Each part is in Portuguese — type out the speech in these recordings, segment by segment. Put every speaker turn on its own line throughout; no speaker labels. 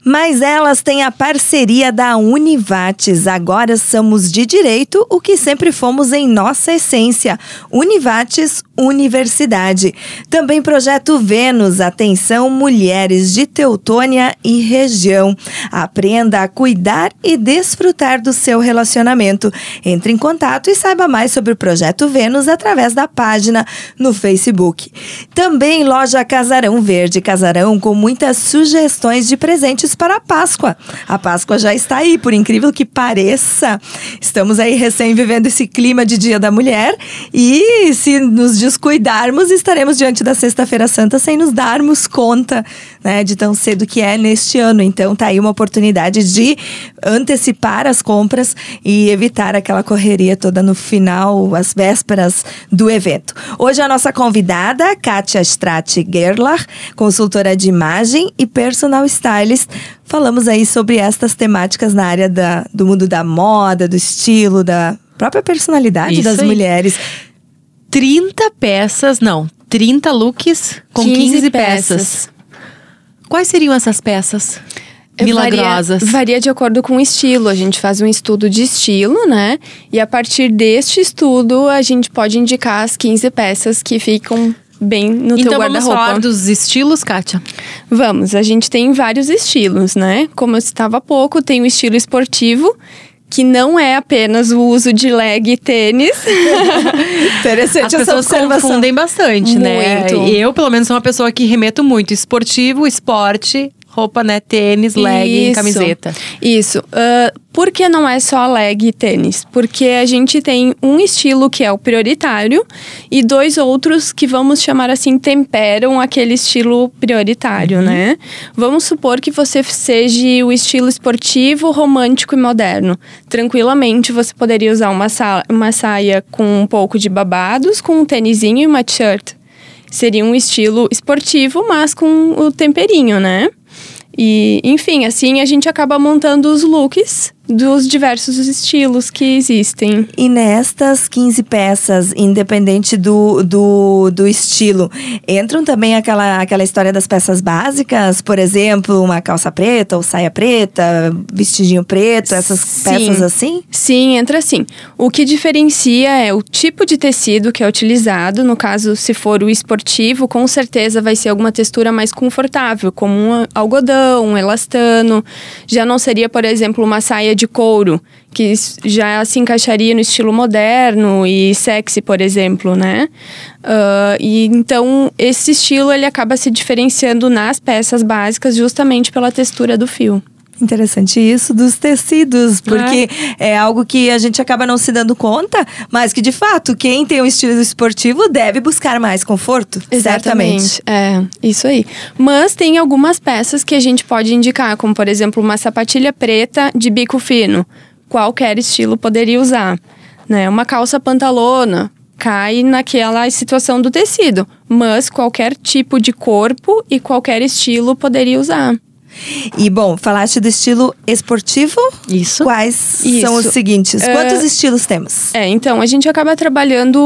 Mas elas têm a parceria da Univates. Agora somos de direito, o que sempre fomos em nossa essência. Univates, Universidade. Também Projeto Vênus, atenção mulheres de Teutônia e região. Aprenda a cuidar e desfrutar do seu relacionamento. Entre em contato e saiba mais sobre o Projeto Vênus através da página no Facebook. Também loja Casarão Verde. Casarão com muitas sugestões de presentes para a Páscoa. A Páscoa já está aí, por incrível que pareça. Estamos aí recém vivendo esse clima de Dia da Mulher e se nos descuidarmos, estaremos diante da Sexta-feira Santa sem nos darmos conta, né, de tão cedo que é neste ano. Então tá aí uma oportunidade de antecipar as compras e evitar aquela correria toda no final, às vésperas do evento. Hoje a nossa convidada, Kátia Stratti-Gerlach, consultora de imagem e personal stylist. Falamos aí sobre estas temáticas na área do mundo da moda, do estilo, da própria personalidade
Isso
das
aí.
mulheres.
30 looks com 15 peças. Quais seriam essas peças milagrosas?
Varia de acordo com o estilo. A gente faz um estudo de estilo, né? E a partir deste estudo, a gente pode indicar as 15 peças que ficam bem no teu
Então
guarda-roupa.
vamos falar dos estilos, Kátia?
Vamos, a gente tem vários estilos, né? Como eu citava há pouco, tem o estilo esportivo, que não é apenas o uso de leg e tênis.
Interessante
As
essa
pessoas
observação.
confundem bastante, né?
Muito.
Eu, pelo menos, sou uma pessoa que remeto muito. Esportivo, esporte, roupa, né? Tênis, legging, camiseta.
Isso. Por que não é só leg e tênis? Porque a gente tem um estilo que é o prioritário e dois outros que, vamos chamar assim, temperam aquele estilo prioritário, né? Vamos supor que você seja o estilo esportivo, romântico e moderno. Tranquilamente, você poderia usar uma saia com um pouco de babados, com um tênisinho e uma t-shirt. Seria um estilo esportivo, mas com o temperinho, né? E, enfim, assim a gente acaba montando os looks dos diversos estilos que existem.
E nestas 15 peças, independente do estilo, entram também aquela história das peças básicas? Por exemplo, uma calça preta ou saia preta, vestidinho preto, essas peças assim?
Sim, entra sim. O que diferencia é o tipo de tecido que é utilizado. No caso, se for o esportivo, com certeza vai ser alguma textura mais confortável, como um algodão, um elastano. Já não seria, por exemplo, uma saia de couro, que já se encaixaria no estilo moderno e sexy, por exemplo, né? E então, esse estilo ele acaba se diferenciando nas peças básicas justamente pela textura do fio.
Interessante isso dos tecidos, porque é algo que a gente acaba não se dando conta, mas que de fato, quem tem um estilo esportivo deve buscar mais conforto,
Exatamente.
certamente.
É, isso aí. Mas tem algumas peças que a gente pode indicar, como por exemplo, uma sapatilha preta de bico fino. Qualquer estilo poderia usar, né? Uma calça pantalona. Cai naquela situação do tecido, mas qualquer tipo de corpo e qualquer estilo poderia usar.
E bom, falaste do estilo esportivo?
Isso.
Quais são os seguintes? Quantos estilos temos?
Então, a gente acaba trabalhando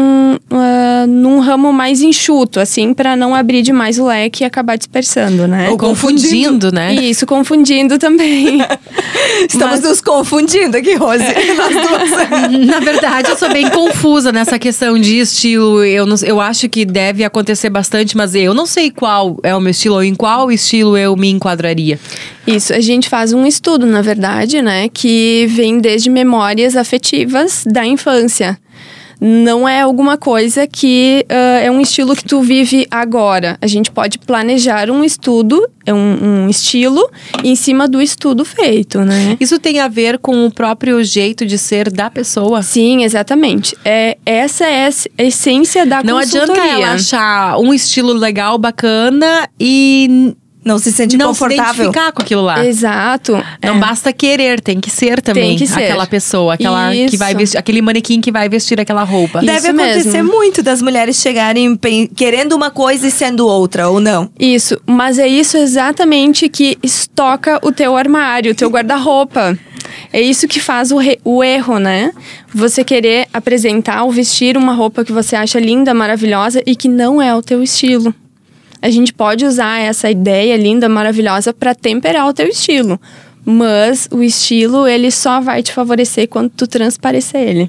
num ramo mais enxuto, assim, para não abrir demais o leque e acabar dispersando, né?
Ou confundindo, né?
Isso, confundindo também.
Estamos nos confundindo aqui, Rose. Nós duas.
Na verdade, eu sou bem confusa nessa questão de estilo. Eu acho que deve acontecer bastante, mas eu não sei qual é o meu estilo ou em qual estilo eu me enquadraria.
Isso, a gente faz um estudo, na verdade, né, que vem desde memórias afetivas da infância. Não é alguma coisa que é um estilo que tu vive agora. A gente pode planejar um estudo, um estilo, em cima do estudo feito, né?
Isso tem a ver com o próprio jeito de ser da pessoa?
Sim, exatamente. Essa é a essência da
Não
consultoria.
adianta ela achar um estilo legal, bacana e
Não se sente
não
confortável.
se identificar com aquilo lá.
Exato.
Não basta querer, tem que ser também
Tem que ser.
aquela pessoa, aquela que
Isso.
vai vestir, aquele manequim que vai vestir aquela roupa.
Isso
Deve acontecer
mesmo.
muito das mulheres chegarem querendo uma coisa e sendo outra, ou não?
Isso, mas é isso exatamente que estoca o teu armário, o teu guarda-roupa. É isso que faz o erro, né? Você querer apresentar ou vestir uma roupa que você acha linda, maravilhosa e que não é o teu estilo. A gente pode usar essa ideia linda, maravilhosa para temperar o teu estilo. Mas o estilo, ele só vai te favorecer quando tu transparecer ele.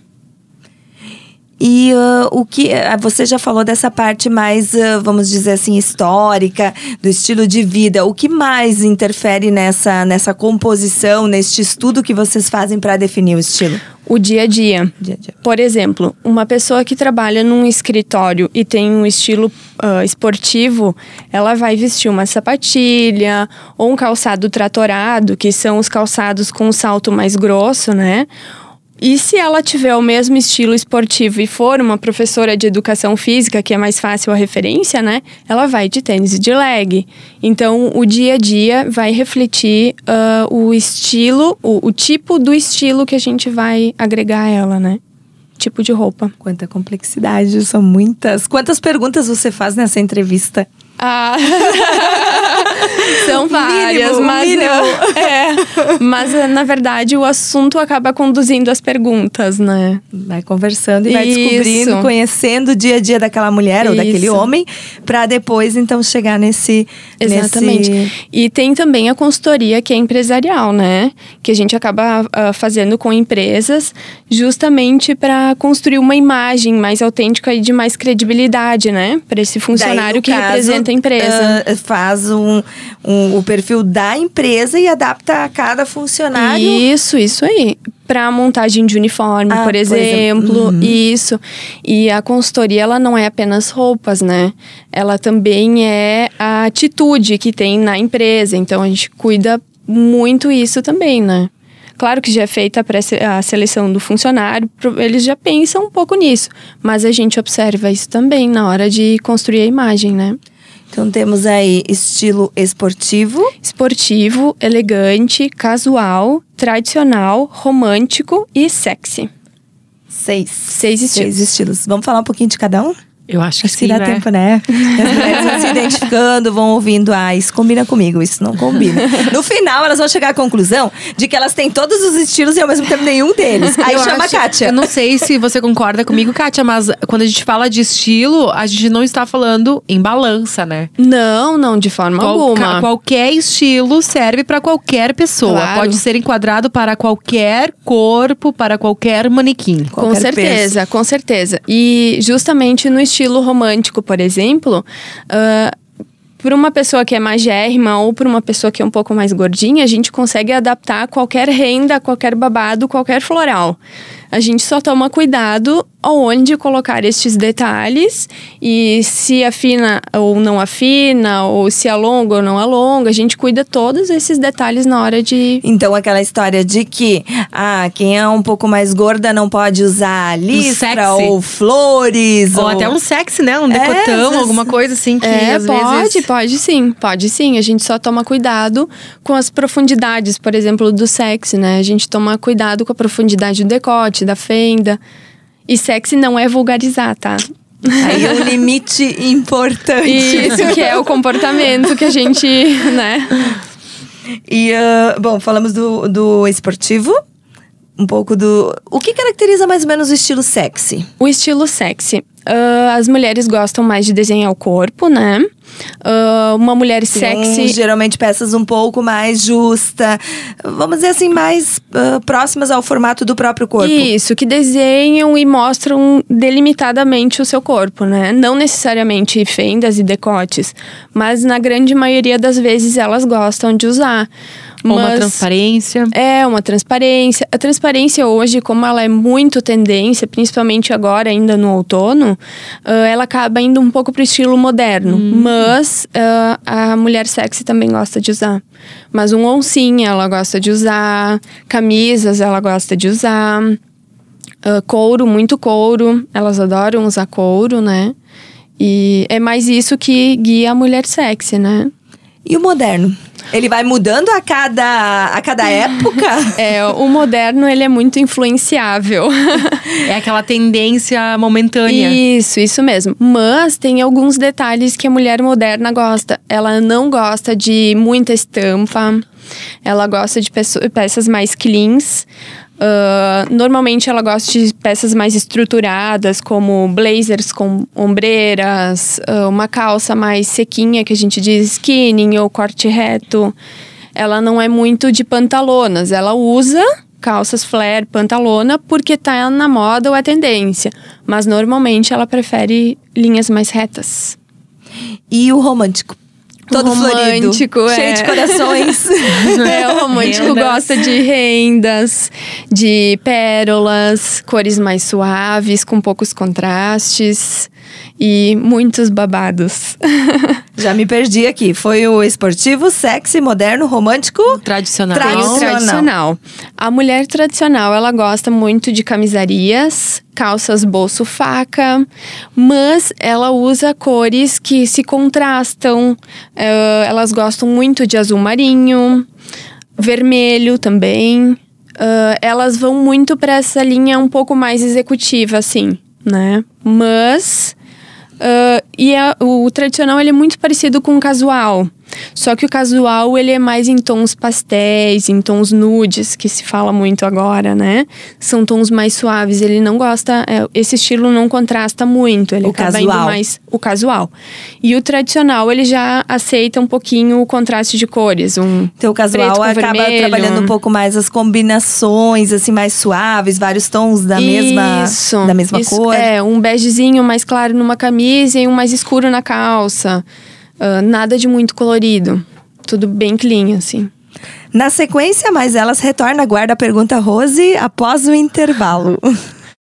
E o que você já falou dessa parte mais, vamos dizer assim, histórica, do estilo de vida. O que mais interfere nessa composição, neste estudo que vocês fazem para definir o estilo?
O dia a dia. Por exemplo, uma pessoa que trabalha num escritório e tem um estilo esportivo, ela vai vestir uma sapatilha ou um calçado tratorado, que são os calçados com um salto mais grosso, né? E se ela tiver o mesmo estilo esportivo e for uma professora de educação física, que é mais fácil a referência, né? Ela vai de tênis e de leg. Então, o dia a dia vai refletir o estilo, o tipo do estilo que a gente vai agregar a ela, né? Tipo de roupa.
Quanta complexidade, são muitas. Quantas perguntas você faz nessa entrevista?
São várias, mas na verdade o assunto acaba conduzindo as perguntas, né?
Vai conversando e vai descobrindo, conhecendo o dia a dia daquela mulher ou daquele homem, para depois então chegar nesse...
Exatamente. E tem também a consultoria que é empresarial, né? Que a gente acaba fazendo com empresas justamente para construir uma imagem mais autêntica e de mais credibilidade, né? Para esse funcionário que representa a empresa.
Faz o perfil da empresa e adapta a cada funcionário.
Isso aí. Para montagem de uniforme, por exemplo. Isso. E a consultoria, ela não é apenas roupas, né? Ela também é a atitude que tem na empresa. Então, a gente cuida muito isso também, né? Claro que já é feita a seleção do funcionário, eles já pensam um pouco nisso. Mas a gente observa isso também na hora de construir a imagem, né?
Então temos aí estilo esportivo.
Esportivo, elegante, casual, tradicional, romântico e sexy.
6 estilos. Vamos falar um pouquinho de cada um?
Eu acho que sim,
dá tempo, né? As mulheres vão se identificando, vão ouvindo, isso combina comigo, isso não combina. No final, elas vão chegar à conclusão de que elas têm todos os estilos e ao mesmo tempo nenhum deles. Aí chama a Kátia.
Eu não sei se você concorda comigo, Kátia, mas quando a gente fala de estilo, a gente não está falando em balança, né?
Não, de forma alguma.
Qualquer estilo serve para qualquer pessoa.
Claro.
Pode ser enquadrado para qualquer corpo, para qualquer manequim.
Com certeza. E justamente no estilo romântico, por exemplo, por uma pessoa que é magérrima ou por uma pessoa que é um pouco mais gordinha, a gente consegue adaptar qualquer renda, qualquer babado, qualquer floral. A gente só toma cuidado onde colocar estes detalhes e se afina ou não afina, ou se alonga ou não alonga. A gente cuida todos esses detalhes na hora de...
Então, aquela história de que quem é um pouco mais gorda não pode usar listra ou flores.
Ou até um sexy, né? Um decotão, alguma coisa assim que às vezes...
Pode sim. A gente só toma cuidado com as profundidades, por exemplo, do sexy, né? A gente toma cuidado com a profundidade do decote, da fenda. E sexy não é vulgarizar, tá?
Aí é um limite importante.
Isso, que é o comportamento que a gente, né?
E, bom, falamos do esportivo. Um pouco do... O que caracteriza mais ou menos o estilo sexy?
O estilo sexy. As mulheres gostam mais de desenhar o corpo, né? Uma mulher sexy...
geralmente peças um pouco mais justas. Vamos dizer assim, mais próximas ao formato do próprio corpo.
Isso, que desenham e mostram delimitadamente o seu corpo, né? Não necessariamente fendas e decotes. Mas na grande maioria das vezes elas gostam de usar.
Uma transparência.
Uma transparência. A transparência hoje, como ela é muito tendência, principalmente agora, ainda no outono, ela acaba indo um pouco pro estilo moderno. Mas a mulher sexy também gosta de usar. Mas um oncinha ela gosta de usar. Camisas ela gosta de usar. Couro, muito couro. Elas adoram usar couro, né? E é mais isso que guia a mulher sexy, né?
E o moderno? Ele vai mudando a cada época?
O moderno, ele é muito influenciável.
É aquela tendência momentânea.
Isso mesmo. Mas tem alguns detalhes que a mulher moderna gosta. Ela não gosta de muita estampa. Ela gosta de peças mais cleans. Normalmente ela gosta de peças mais estruturadas, como blazers com ombreiras, uma calça mais sequinha, que a gente diz skinny ou corte reto. Ela não é muito de pantalonas, ela usa calças flare, pantalona, porque tá na moda ou é tendência. Mas normalmente ela prefere linhas mais retas.
E o romântico? Todo
romântico,
florido, cheio de corações.
O romântico gosta de rendas, de pérolas, cores mais suaves, com poucos contrastes e muitos babados.
Já me perdi aqui. Foi o esportivo, sexy, moderno, romântico?
Tradicional.
Tradicional. A mulher tradicional, ela gosta muito de camisarias, calças bolso faca, mas ela usa cores que se contrastam. Elas gostam muito de azul marinho, vermelho também. Elas vão muito para essa linha um pouco mais executiva, assim, né? Mas o tradicional, ele é muito parecido com o casual. Só que o casual, ele é mais em tons pastéis, em tons nudes, que se fala muito agora, né? São tons mais suaves. Ele não gosta... esse estilo não contrasta muito. Ele acaba indo mais o casual. E o tradicional, ele já aceita um pouquinho o contraste de cores.
Então o casual acaba trabalhando um pouco mais as combinações, assim, mais suaves. Vários tons da mesma cor.
Um begezinho mais claro numa camisa e um mais escuro na calça. Nada de muito colorido. Tudo bem clean, assim.
Na sequência, Mas Elas retorna. Aguarda a pergunta, Rose, após o intervalo.